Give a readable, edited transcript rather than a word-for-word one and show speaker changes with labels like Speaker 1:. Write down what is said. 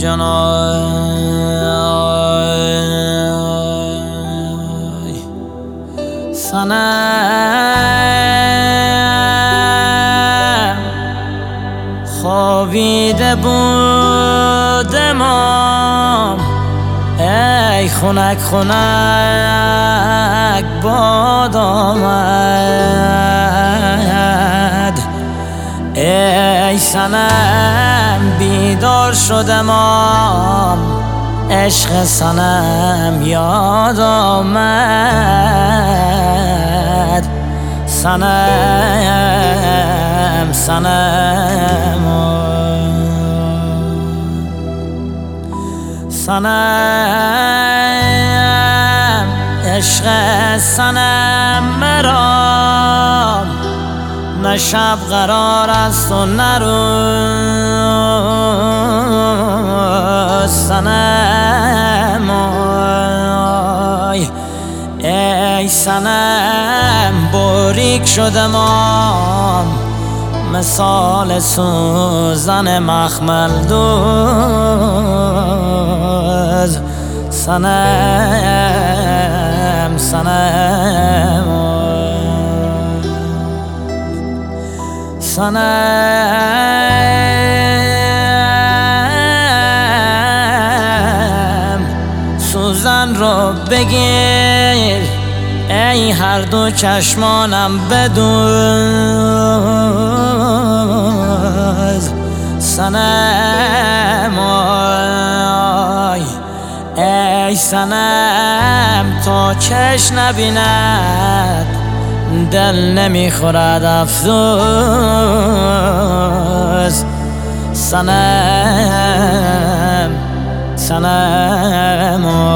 Speaker 1: جانای صنم خوابیده بودم ای خنک خنک باد آمد ای صنم بیدار شدم عشق صنم یاد آمد صنم صنم صنم عشق صنم مرا نه شب قرار است و نه روز صنم ای صنم باریک شدم مثال سوزن مخمل دوز صنم صنم صنم سوزن رو بگیر ای هر دو چشمانم بدوز صنم ای صنم تا چش نبیند دل نمیخورد افسوس صنم صنم